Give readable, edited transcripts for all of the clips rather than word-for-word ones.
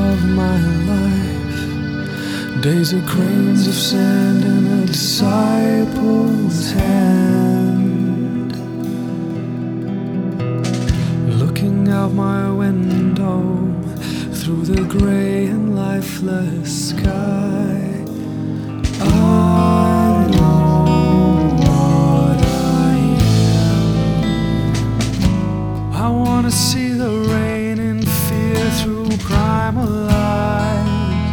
of my life, days are grains of sand in a disciple's hand. Looking out my window through the gray and lifeless sky, I know what I am. I wanna see the rain in fear through primal light,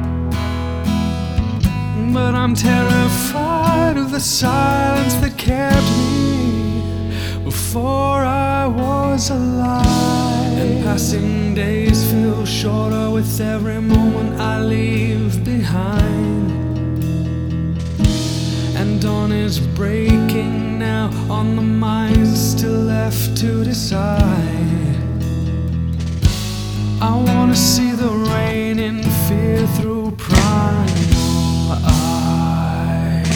but I'm terrified of the silence that kept me before I was alive. And passing days feel shorter with every moment I leave behind. And dawn is breaking now on the mind still left to decide. I wanna see the rain in fear through primal eyes.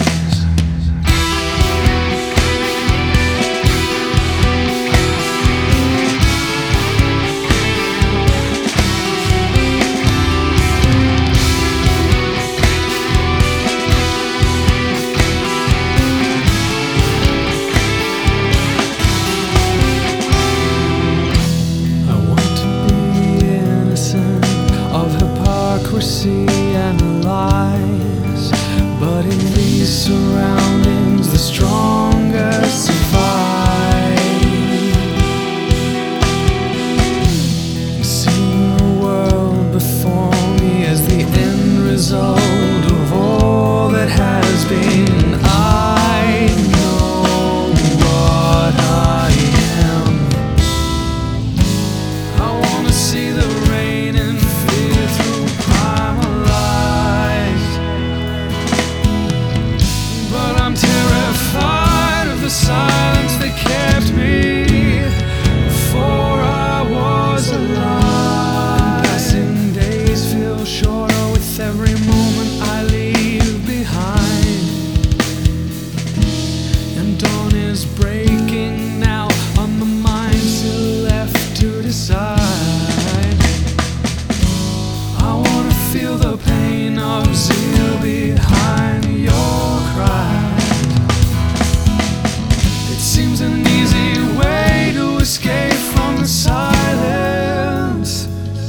And lies, but in these surroundings the strongest survive. Seeing the world before me as the end result of all that has been, I know what I am. I wanna see the rain and fear through primal eyes, but I'm terrified of the silence that kept me before I was alive. Passing days feel shorter with every moment I leave behind. And dawn is breaking now on the mind still left to decide. I wanna feel the pain of zeal behind your cries. It seems an easy way to escape from the silence.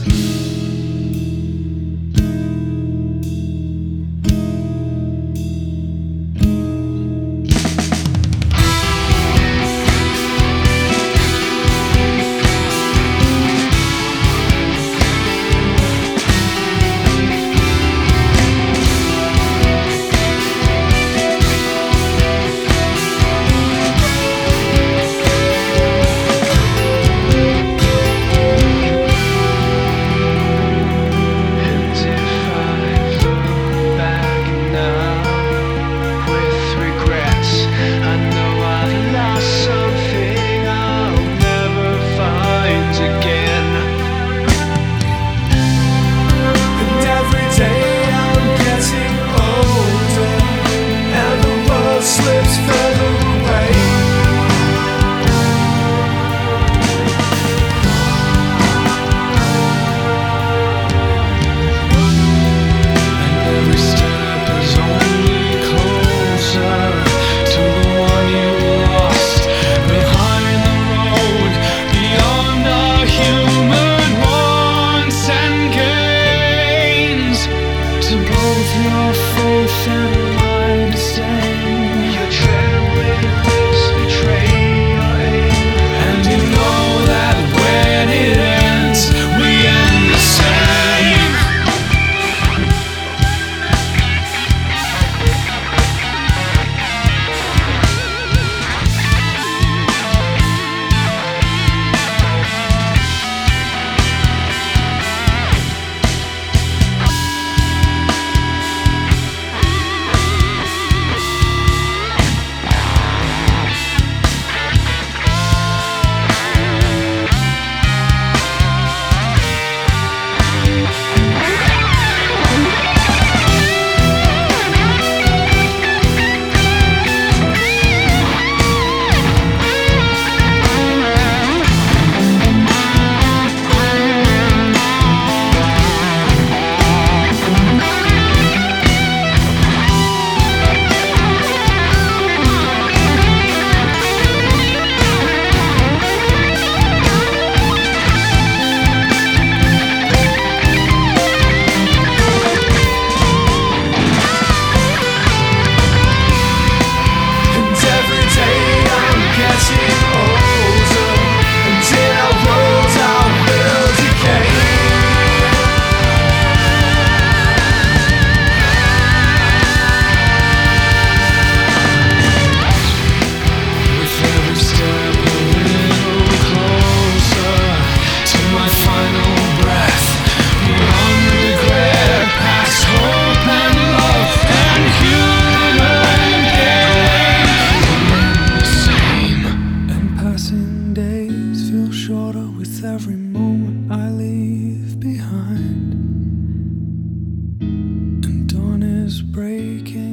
Your faith and my disdain, your trembling lips betray your aim, and you know that when it ends, we end the same. is breaking.